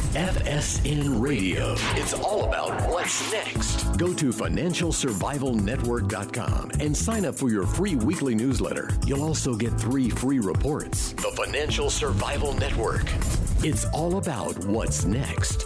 FSN Radio. It's all about what's next. Go to financialsurvivalnetwork.com and sign up for your free weekly newsletter. You'll also get 3 free reports. The Financial Survival Network. It's all about what's next.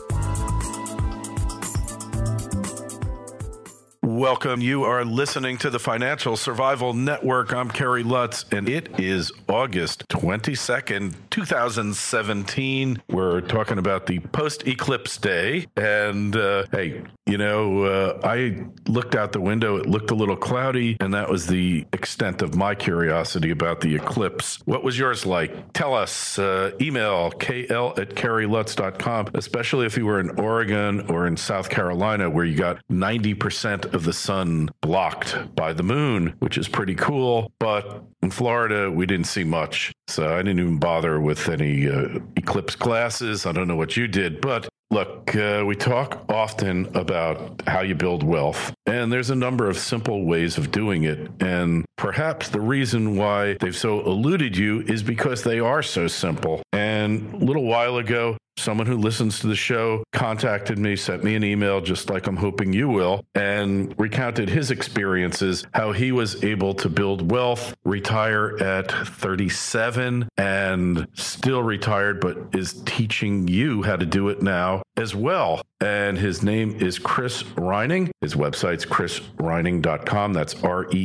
Welcome. You are listening to the Financial Survival Network. I'm Kerry Lutz, and it is August 22nd, 2017. We're talking about the post-eclipse day. And, I looked out the window. It looked a little cloudy, and that was the extent of my curiosity about the eclipse. What was yours like? Tell us. Email kl@kerrylutz.com, especially if you were in Oregon or in South Carolina, where you got 90% of the sun blocked by the moon, which is pretty cool. But in Florida, we didn't see much. So I didn't even bother with any eclipse glasses. I don't know what you did, but look, we talk often about how you build wealth, and there's a number of simple ways of doing it. And perhaps the reason why they've so eluded you is because they are so simple. And a little while ago, someone who listens to the show contacted me, sent me an email, just like I'm hoping you will, and recounted his experiences, how he was able to build wealth, retire at 37, and still retired, but is teaching you how to do it now as well. And his name is Chris Reining. His website's chrisreining.com. That's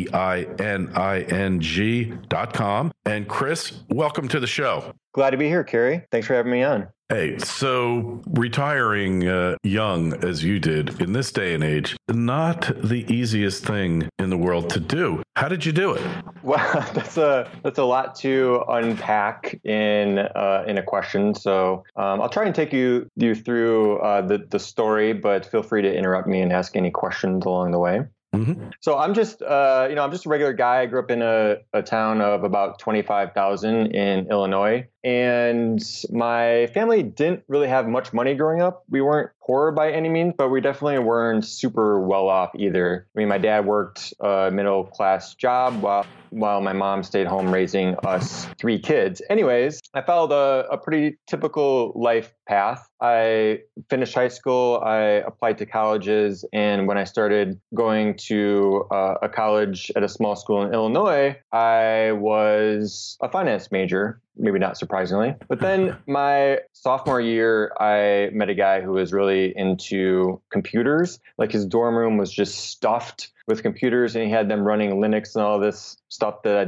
REINING.com. And Chris, welcome to the show. Glad to be here, Kerry. Thanks for having me on. Hey, so retiring young as you did in this day and age, not the easiest thing in the world to do. How did you do it? Well, that's a lot to unpack in a question. So I'll try and take you through the story, but feel free to interrupt me and ask any questions along the way. Mm-hmm. So I'm just a regular guy. I grew up in a town of about 25,000 in Illinois. And my family didn't really have much money growing up. We weren't poor by any means, but we definitely weren't super well off either. I mean, my dad worked a middle class job while my mom stayed home raising us 3 kids. Anyways, I followed a pretty typical life path. I finished high school, I applied to colleges, and when I started going to a college at a small school in Illinois, I was a finance major. Maybe not surprisingly. But then my sophomore year, I met a guy who was really into computers. Like his dorm room was just stuffed with computers, and he had them running Linux and all this stuff that I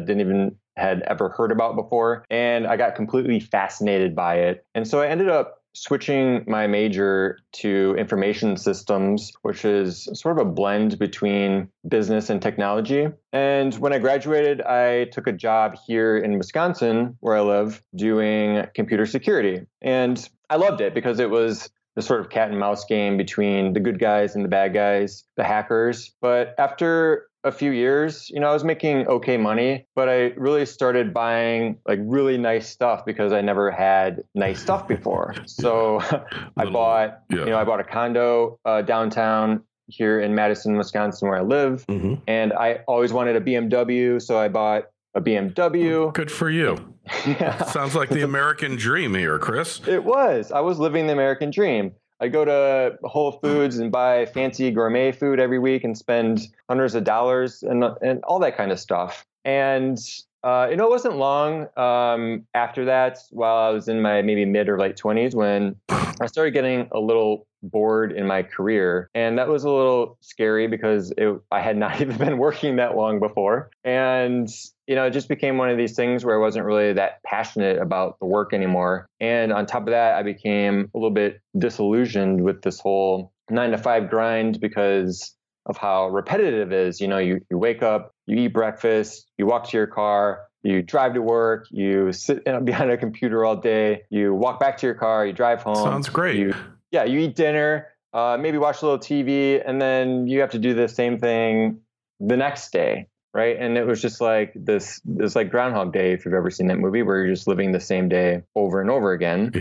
had ever heard about before. And I got completely fascinated by it. And so I ended up switching my major to information systems, which is sort of a blend between business and technology. And when I graduated, I took a job here in Wisconsin, where I live, doing computer security. And I loved it because it was the sort of cat and mouse game between the good guys and the bad guys, the hackers. But after a few years, I was making okay money, but I really started buying like really nice stuff because I never had nice stuff before. So I bought a condo downtown here in Madison, Wisconsin, where I live. Mm-hmm. And I always wanted a BMW. So I bought a BMW. Good for you. Yeah. Sounds like the American dream here, Chris. It was. I was living the American dream. I go to Whole Foods and buy fancy gourmet food every week and spend hundreds of dollars and all that kind of stuff. And it wasn't long after that, while I was in my maybe mid or late 20s, when I started getting a little bored in my career. And that was a little scary because I had not even been working that long before. And it just became one of these things where I wasn't really that passionate about the work anymore. And on top of that, I became a little bit disillusioned with this whole 9-to-5 grind because of how repetitive it is. You wake up, you eat breakfast, you walk to your car, you drive to work, you sit behind a computer all day, you walk back to your car, you drive home. Sounds great. You eat dinner, maybe watch a little TV, and then you have to do the same thing the next day. Right. And it was just like this like Groundhog Day, if you've ever seen that movie, where you're just living the same day over and over again.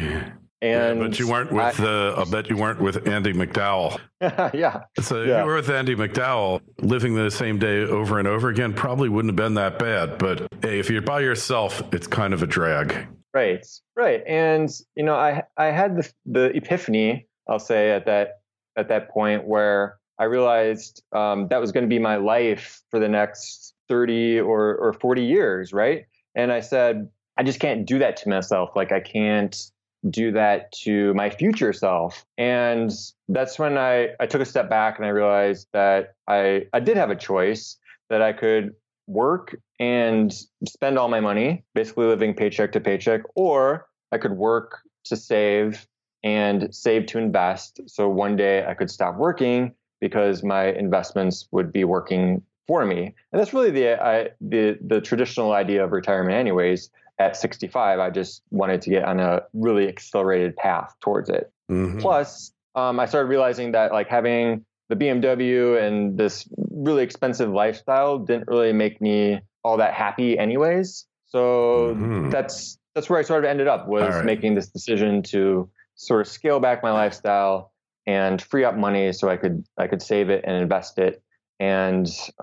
And but you weren't with I bet you weren't with Andy McDowell. Yeah. So if you were with Andy McDowell, living the same day over and over again probably wouldn't have been that bad. But hey, if you're by yourself, it's kind of a drag. Right. Right. And, I had the epiphany, I'll say at that point where I realized that was going to be my life for the next 30 or 40 years. Right. And I said, I just can't do that to myself. Like I can't do that to my future self. And that's when I took a step back and I realized that I did have a choice, that I could work and spend all my money, basically living paycheck to paycheck, or I could work to save and save to invest. So one day I could stop working because my investments would be working for me. And that's really the traditional idea of retirement anyways. At 65, I just wanted to get on a really accelerated path towards it. Mm-hmm. Plus, I started realizing that like having the BMW and this really expensive lifestyle didn't really make me all that happy anyways. So that's where I sort of ended up, was making this decision to sort of scale back my lifestyle and free up money so I could save it and invest it. And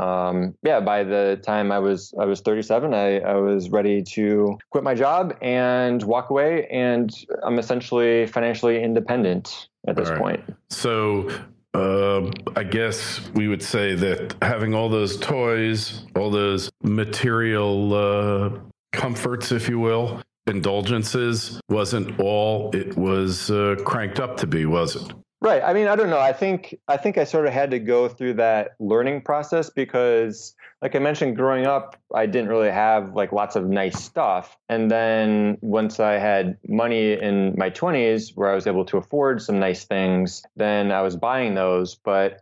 by the time I was 37, I was ready to quit my job and walk away, and I'm essentially financially independent at this point. So I guess we would say that having all those toys, all those material comforts, if you will, indulgences, wasn't all it was cranked up to be, was it? Right. I mean, I don't know. I think I sort of had to go through that learning process because, like I mentioned, growing up, I didn't really have like lots of nice stuff. And then once I had money in my 20s where I was able to afford some nice things, then I was buying those. But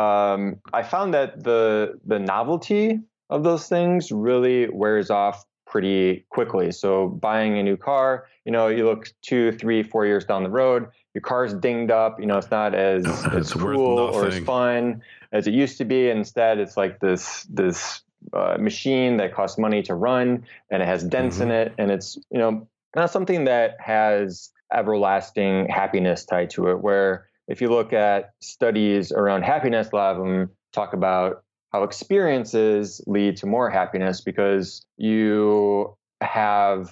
I found that the novelty of those things really wears off pretty quickly. So buying a new car, you look 2, 3, 4 years down the road, your car's dinged up, it's not as cool or as fun as it used to be. Instead, it's like this machine that costs money to run, and it has dents in it. And it's, not something that has everlasting happiness tied to it, where if you look at studies around happiness, a lot of them talk about how experiences lead to more happiness, because you have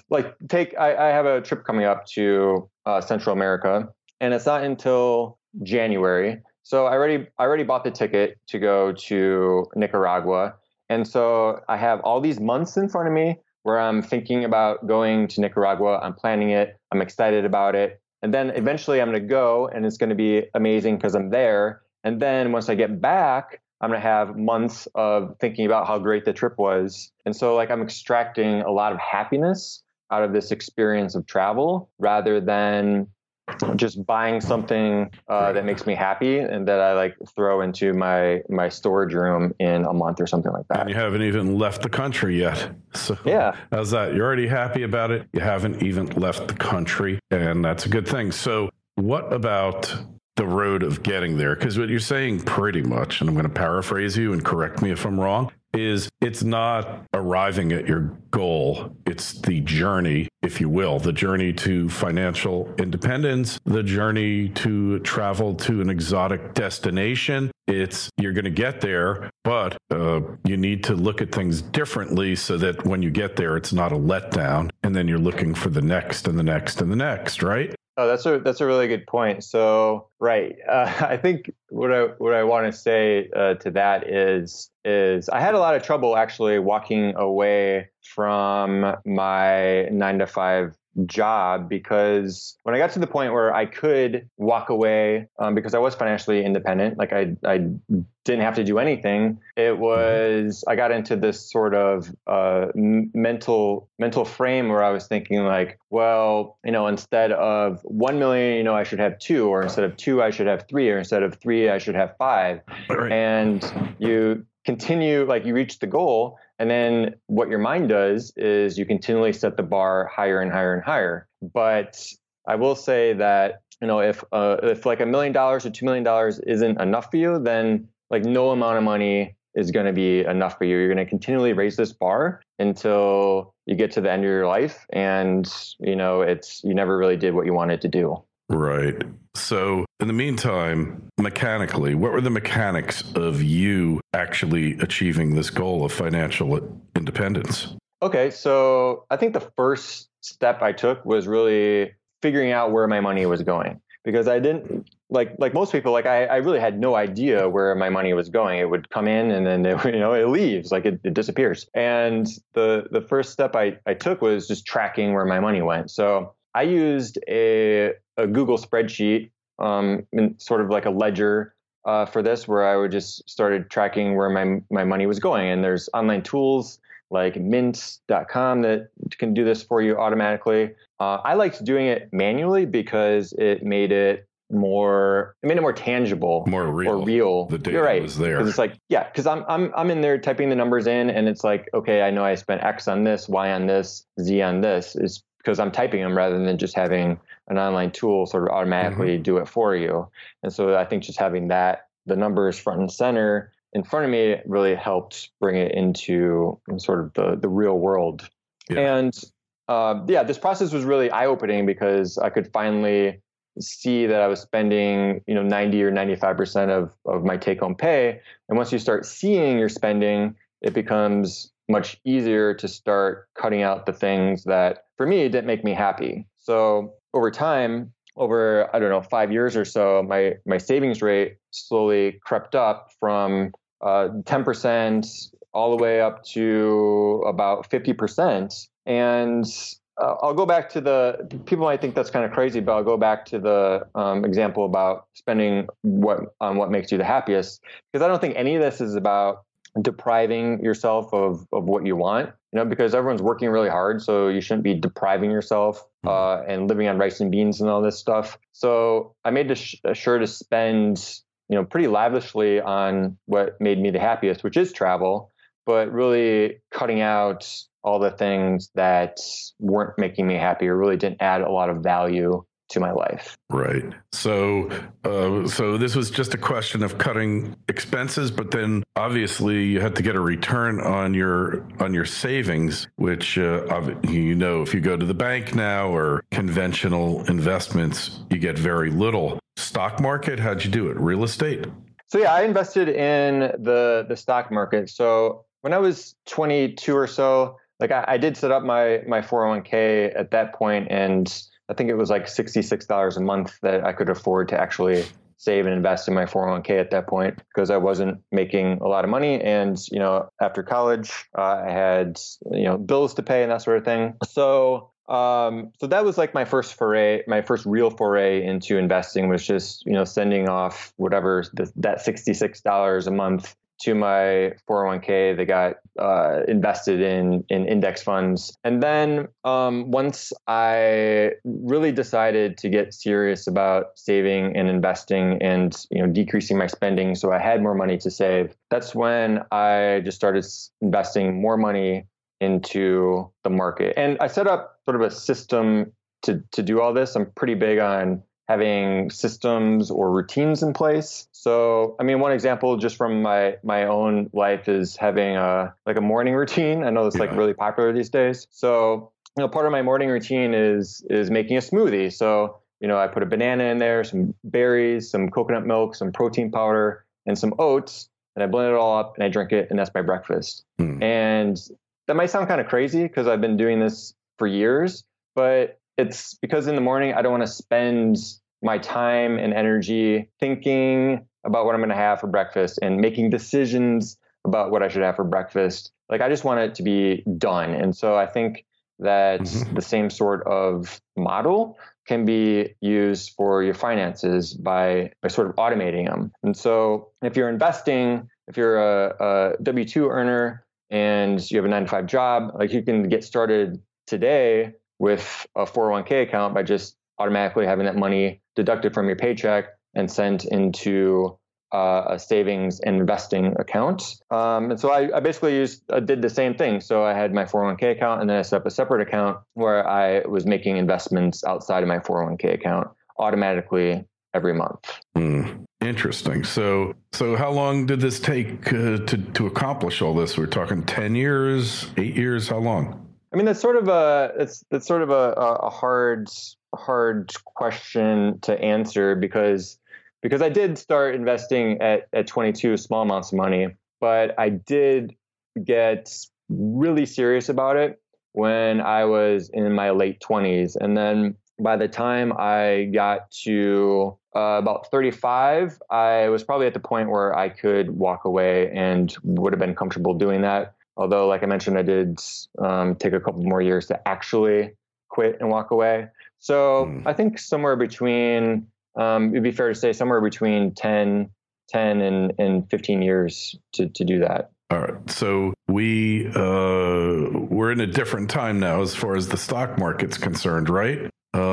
I have a trip coming up to Central America, and it's not until January. So I already bought the ticket to go to Nicaragua. And so I have all these months in front of me where I'm thinking about going to Nicaragua. I'm planning it. I'm excited about it. And then eventually I'm going to go, and it's going to be amazing because I'm there. And then once I get back, I'm going to have months of thinking about how great the trip was. And so I'm extracting a lot of happiness out of this experience of travel, rather than just buying something that makes me happy and that I throw into my storage room in a month or something like that. And you haven't even left the country yet. So yeah, how's that? You're already happy about it. You haven't even left the country, and that's a good thing. So what about the road of getting there? Because what you're saying pretty much, and I'm going to paraphrase you and correct me if I'm wrong, is it's not arriving at your goal. It's the journey, if you will, the journey to financial independence, the journey to travel to an exotic destination. You're going to get there, but you need to look at things differently so that when you get there, it's not a letdown. And then you're looking for the next and the next and the next, right? Oh, that's a really good point. So, right. I think what I want to say to that is I had a lot of trouble actually walking away from my 9-to-5 job, because when I got to the point where I could walk away because I was financially independent, I didn't have to do anything. It was, I got into this sort of mental frame where I was thinking well, instead of 1 million, I should have 2, or instead of 2, I should have 3, or instead of 3, I should have 5. Right. And you continue, you reach the goal, and then what your mind does is you continually set the bar higher and higher and higher. But I will say that, if $1 million or $2 million isn't enough for you, then no amount of money is going to be enough for you. You're going to continually raise this bar until you get to the end of your life, and you never really did what you wanted to do. Right. So in the meantime, mechanically, what were the mechanics of you actually achieving this goal of financial independence? Okay. So I think the first step I took was really figuring out where my money was going, because I didn't like most people, like I really had no idea where my money was going. It would come in and then it leaves, like it disappears. And the first step I took was just tracking where my money went. So I used a Google spreadsheet, sort of like a ledger for this, where I would just started tracking where my money was going. And there's online tools like mint.com that can do this for you automatically. I liked doing it manually because it made it more tangible, more real. Or real. The data You're right. was there. It's like, yeah, because I'm in there typing the numbers in, and it's like, okay, I know I spent X on this, Y on this, Z on this. It's because I'm typing them rather than just having an online tool sort of automatically do it for you. And so I think just having the numbers front and center in front of me really helped bring it into sort of the real world. Yeah. And this process was really eye-opening because I could finally see that I was spending 90 or 95% of my take-home pay. And once you start seeing your spending, it becomes much easier to start cutting out the things that, for me, didn't make me happy. So over time, over, 5 years or so, my savings rate slowly crept up from 10% all the way up to about 50%. And I'll go back to the people might think that's kind of crazy, but I'll go back to the example about spending what makes you the happiest, because I don't think any of this is about depriving yourself of what you want, because everyone's working really hard. So you shouldn't be depriving yourself and living on rice and beans and all this stuff. So I made sure to spend, pretty lavishly on what made me the happiest, which is travel, but really cutting out all the things that weren't making me happy or really didn't add a lot of value to my life. Right. So this was just a question of cutting expenses, but then obviously you had to get a return on your savings, which if you go to the bank now or conventional investments, you get very little. Stock market, how'd you do it? Real estate? So yeah, I invested in the stock market. So when I was 22 or so, like I did set up my 401k at that point, and I think it was like $66 a month that I could afford to actually save and invest in my 401k at that point, because I wasn't making a lot of money. And, after college, I had, bills to pay and that sort of thing. So that was like my first real foray into investing, was just, sending off whatever that $66 a month to my 401k that got invested in index funds. And then once I really decided to get serious about saving and investing and decreasing my spending so I had more money to save, that's when I just started investing more money into the market. And I set up sort of a system to do all this. I'm pretty big on having systems or routines in place. So, one example just from my own life is having a morning routine. I know it's like really popular these days. So, part of my morning routine is making a smoothie. So, I put a banana in there, some berries, some coconut milk, some protein powder, and some oats, and I blend it all up and I drink it, and that's my breakfast. And that might sound kind of crazy because I've been doing this for years, but it's because in the morning, I don't want to spend my time and energy thinking about what I'm going to have for breakfast and making decisions about what I should have for breakfast. Like, I just want it to be done. And so I think that the same sort of model can be used for your finances by sort of automating them. And so if you're investing, if you're a W-2 earner and you have a 9-to-5 job, like, you can get started today with a 401k account by just automatically having that money deducted from your paycheck and sent into a savings and investing account. And so I basically did the same thing. So I had my 401k account, and then I set up a separate account where I was making investments outside of my 401k account automatically every month. Interesting. So how long did this take to accomplish all this? We're talking 10 years, 8 years, how long? That's sort of a hard question to answer because I did start investing at 22, small amounts of money, but I did get really serious about it when I was in my late 20s. And then by the time I got to about 35, I was probably at the point where I could walk away and would have been comfortable doing that. Although, like I mentioned, I did take a couple more years to actually quit and walk away. So I think somewhere between, it'd be fair to say somewhere between 10 and 15 years to do that. All right. So we're in a different time now as far as the stock market's concerned, right?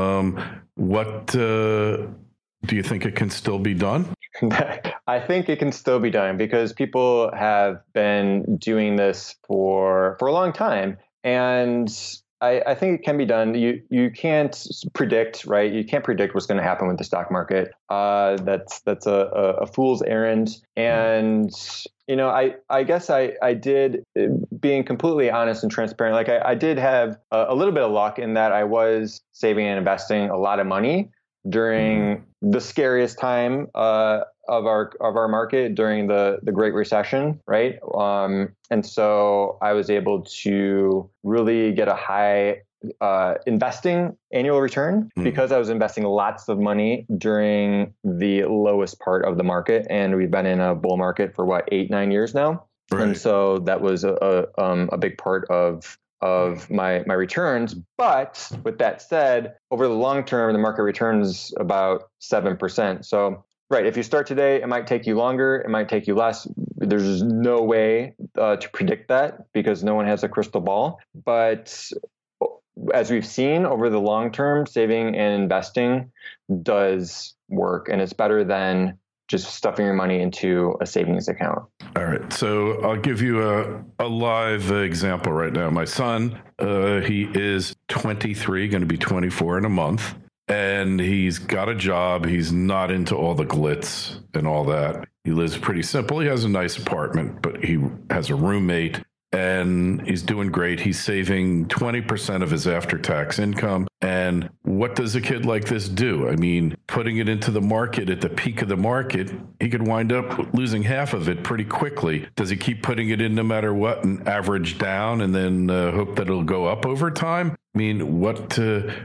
What do you think it can still be done? I think it can still be done because people have been doing this for a long time. And I think it can be done. You can't predict, right? You can't predict what's going to happen with the stock market. That's a fool's errand. And I guess I did, being completely honest and transparent, like I did have a little bit of luck in that I was saving and investing a lot of money during the scariest time of our market, during the Great Recession, right? And so I was able to really get a high investing annual return because I was investing lots of money during the lowest part of the market. And we've been in a bull market for 8-9 years now. Right. And so that was a big part of my returns. But with that said, over the long term, the market returns about 7%. So, right, if you start today, it might take you longer, it might take you less. There's no way to predict that because no one has a crystal ball. But as we've seen over the long term, saving and investing does work, and it's better than just stuffing your money into a savings account. All right. So I'll give you a live example right now. My son, he is 23, going to be 24 in a month, and he's got a job. He's not into all the glitz and all that. He lives pretty simple. He has a nice apartment, but he has a roommate, and he's doing great. He's saving 20% of his after-tax income. And what does a kid like this do? I mean, putting it into the market at the peak of the market, he could wind up losing half of it pretty quickly. Does he keep putting it in no matter what and average down and then hope that it'll go up over time? I mean, what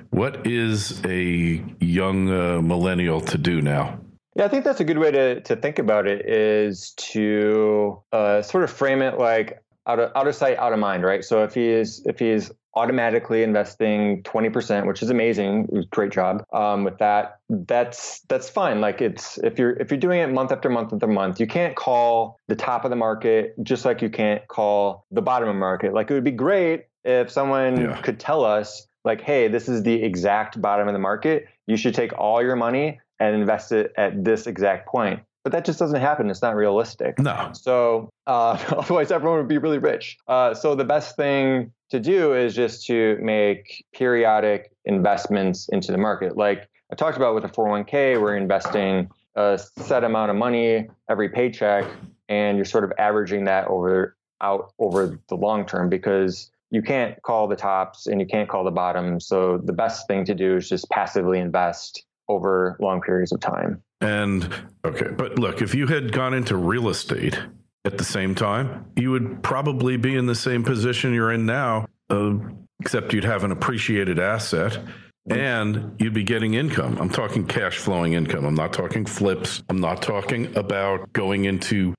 is a young millennial to do now? Yeah, I think that's a good way to think about it, is to sort of frame it like out of sight, out of mind, right? So if he is automatically investing 20%, which is amazing, great job with that. That's fine. Like if you're doing it month after month after month, you can't call the top of the market just like you can't call the bottom of the market. Like it would be great if someone could tell us, like, hey, this is the exact bottom of the market. You should take all your money and invest it at this exact point. But that just doesn't happen. It's not realistic. No. So otherwise, everyone would be really rich. So the best thing to do is just to make periodic investments into the market. Like I talked about with a 401k, we're investing a set amount of money every paycheck, and you're sort of averaging that over the long term, because you can't call the tops and you can't call the bottoms. So the best thing to do is just passively invest over long periods of time. And okay, but look, if you had gone into real estate at the same time, you would probably be in the same position you're in now, except you'd have an appreciated asset and you'd be getting income. I'm talking cash flowing income. I'm not talking flips. I'm not talking about going into,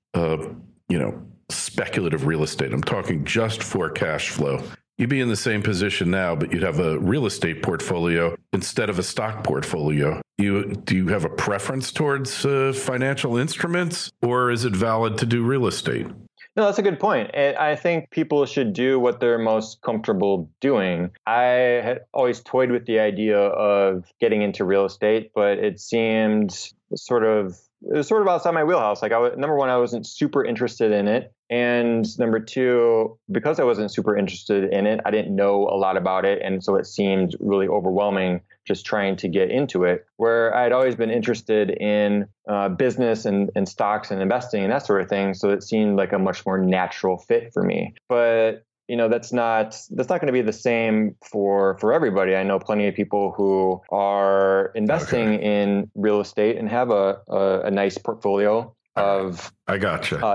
speculative real estate. I'm talking just for cash flow. You'd be in the same position now, but you'd have a real estate portfolio instead of a stock portfolio. Do you have a preference towards financial instruments, or is it valid to do real estate? No, that's a good point. And I think people should do what they're most comfortable doing. I had always toyed with the idea of getting into real estate, but it seemed sort of outside my wheelhouse. Like number one, I wasn't super interested in it. And number two, because I wasn't super interested in it, I didn't know a lot about it. And so it seemed really overwhelming just trying to get into it, where I'd always been interested in business and stocks and investing and that sort of thing. So it seemed like a much more natural fit for me. But that's not going to be the same for everybody. I know plenty of people who are investing in real estate and have a nice portfolio of I gotcha.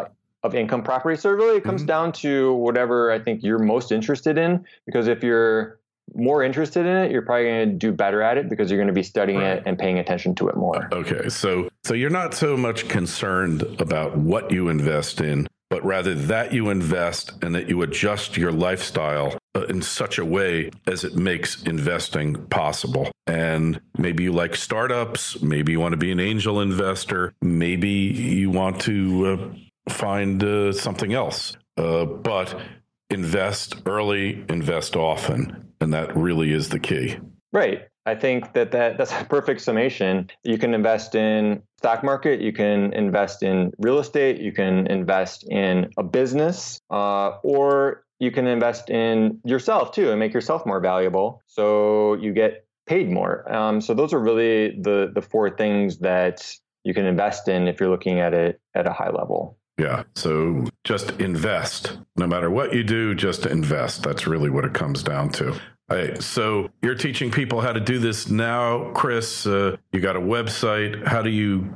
income property. So really it comes down to whatever I think you're most interested in, because if you're more interested in it, you're probably going to do better at it because you're going to be studying it and paying attention to it more. Okay. So you're not so much concerned about what you invest in, but rather that you invest and that you adjust your lifestyle in such a way as it makes investing possible. And maybe you like startups, maybe you want to be an angel investor, maybe you want to find something else, but invest early, invest often. And that really is the key. Right. I think that's a perfect summation. You can invest in stock market, you can invest in real estate, you can invest in a business, or you can invest in yourself too and make yourself more valuable so you get paid more. So those are really the four things that you can invest in if you're looking at it at a high level. Yeah. So just invest. No matter what you do, just invest. That's really what it comes down to. All right, so you're teaching people how to do this now, Chris. You got a website. How do you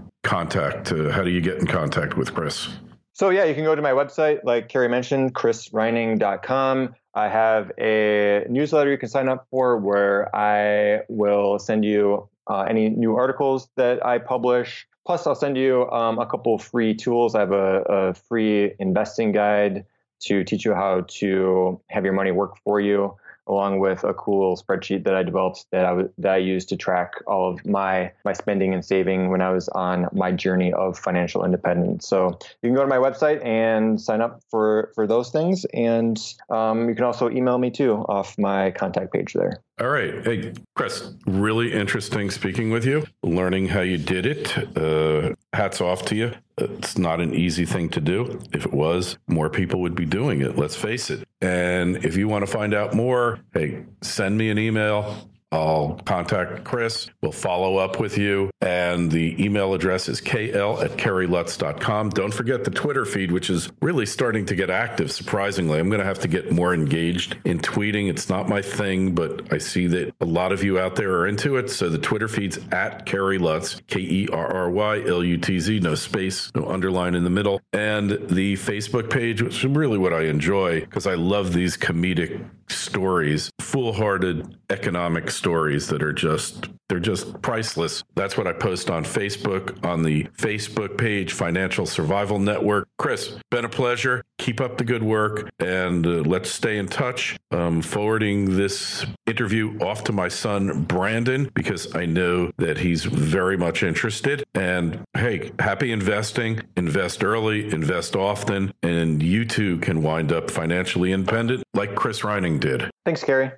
get in contact with Chris? So yeah, you can go to my website, like Carrie mentioned, chrisreining.com. I have a newsletter you can sign up for where I will send you any new articles that I publish. Plus, I'll send you a couple of free tools. I have a free investing guide to teach you how to have your money work for you, along with a cool spreadsheet that I developed that I used to track all of my spending and saving when I was on my journey of financial independence. So you can go to my website and sign up for those things. And you can also email me too off my contact page there. All right. Hey, Chris, really interesting speaking with you, learning how you did it. Hats off to you. It's not an easy thing to do. If it was, more people would be doing it. Let's face it. And if you want to find out more, hey, send me an email. I'll contact Chris. We'll follow up with you. And the email address is kl@kerrylutz.com. Don't forget the Twitter feed, which is really starting to get active, surprisingly. I'm going to have to get more engaged in tweeting. It's not my thing, but I see that a lot of you out there are into it. So the Twitter feed's at Kerry Lutz, KERRYLUTZ, no space, no underline in the middle. And the Facebook page, which is really what I enjoy because I love these comedic stories, foolhardy economic stories that are they're just priceless. That's what I post on Facebook, on the Facebook page, Financial Survival Network. Chris, been a pleasure. Keep up the good work, and let's stay in touch. Forwarding this interview off to my son, Brandon, because I know that he's very much interested. And hey, happy investing. Invest early, invest often, and you too can wind up financially independent like Chris Reining did. Thanks, Gary.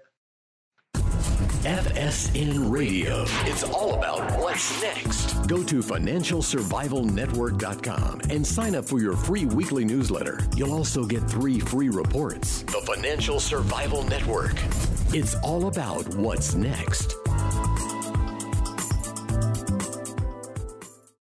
FSN Radio. It's all about what's next. Go to financialsurvivalnetwork.com and sign up for your free weekly newsletter. You'll also get 3 free reports. The Financial Survival Network. It's all about what's next.